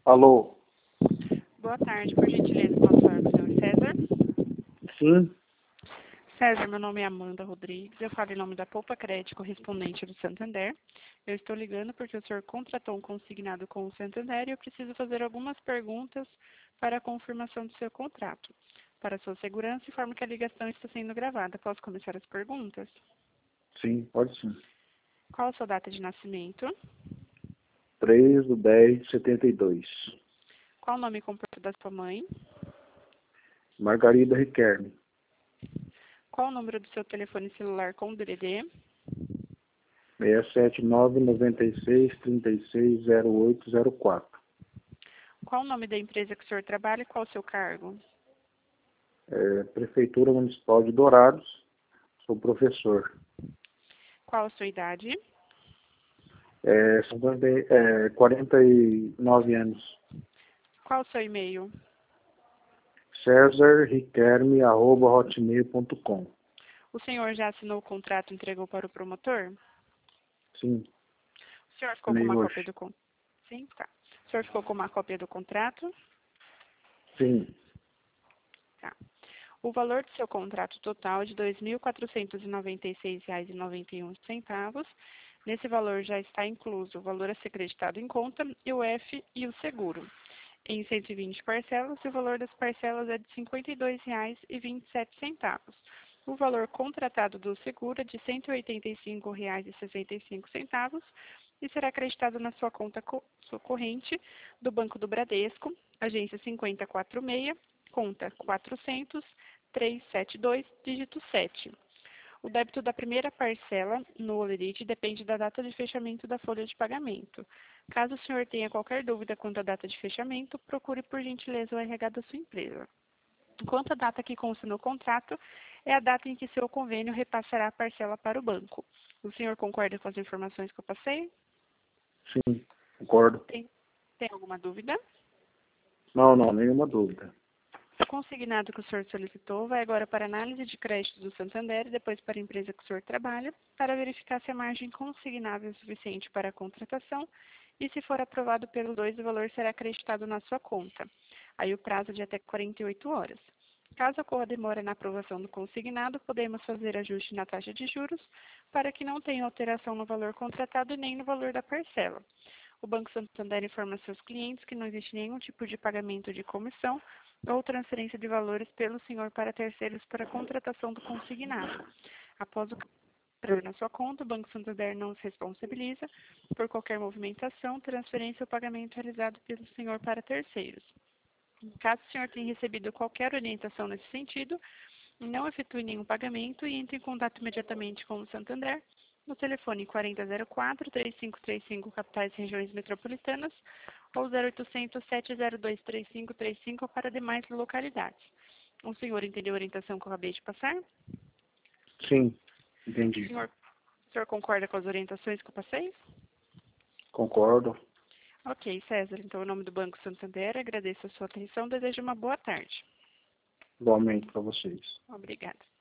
Alô? Boa tarde, por gentileza, posso falar com o senhor César? Sim? César, meu nome é Amanda Rodrigues, eu falo em nome da Poupa Crédito correspondente do Santander. Eu estou ligando porque o senhor contratou um consignado com o Santander e eu preciso fazer algumas perguntas para a confirmação do seu contrato. Para sua segurança, informo que a ligação está sendo gravada. Posso começar as perguntas? Sim, pode sim. Qual a sua data de nascimento? 3/10/72. Qual o nome completo da sua mãe? Margarida Riquelme. Qual o número do seu telefone celular com DDD? 67996360804. Qual o nome da empresa que o senhor trabalha e qual o seu cargo? Prefeitura Municipal de Dourados. Sou professor. Qual a sua idade? 49 anos. Qual o seu e-mail? cesarriquelme@hotmail.com. O senhor já assinou o contrato e entregou para o promotor? Sim, O senhor ficou com nem uma hoje. cópia do contrato? Sim, tá. O senhor ficou com uma cópia do contrato? Sim, Tá. O valor do seu contrato total é de R$ 2.496,91. Nesse valor já está incluso o valor a ser creditado em conta e o F e o seguro. Em 120 parcelas, e o valor das parcelas é de R$ 52,27. O valor contratado do seguro é de R$ 185,65 e será acreditado na sua conta sua corrente do Banco do Bradesco, agência 5046, conta 400-372, dígito 7. O débito da primeira parcela no Olerite depende da data de fechamento da folha de pagamento. Caso o senhor tenha qualquer dúvida quanto à data de fechamento, procure por gentileza o RH da sua empresa. Quanto à data que consta no contrato, é a data em que seu convênio repassará a parcela para o banco. O senhor concorda com as informações que eu passei? sim, concordo. Tem alguma dúvida? Não, nenhuma dúvida. O consignado que o senhor solicitou vai agora para análise de crédito do Santander e depois para a empresa que o senhor trabalha, para verificar se a margem consignável é suficiente para a contratação e, se for aprovado pelos dois, o valor será acreditado na sua conta. Aí o prazo é de até 48 horas. Caso ocorra demora na aprovação do consignado, podemos fazer ajuste na taxa de juros para que não tenha alteração no valor contratado e nem no valor da parcela. O Banco Santander informa seus clientes que não existe nenhum tipo de pagamento de comissão ou transferência de valores pelo senhor para terceiros para a contratação do consignado. Após o valor na sua conta, o Banco Santander não se responsabiliza por qualquer movimentação, transferência ou pagamento realizado pelo senhor para terceiros. Caso o senhor tenha recebido qualquer orientação nesse sentido, não efetue nenhum pagamento e entre em contato imediatamente com o Santander no telefone 4004-3535, capitais e regiões metropolitanas, ou 0800 702 3535 para demais localidades. O senhor entendeu a orientação que eu acabei de passar? Sim, entendi. O senhor concorda com as orientações que eu passei? Concordo. Ok, César. Então, em nome do Banco Santander, agradeço a sua atenção e desejo uma boa tarde. Igualmente para vocês. Obrigada.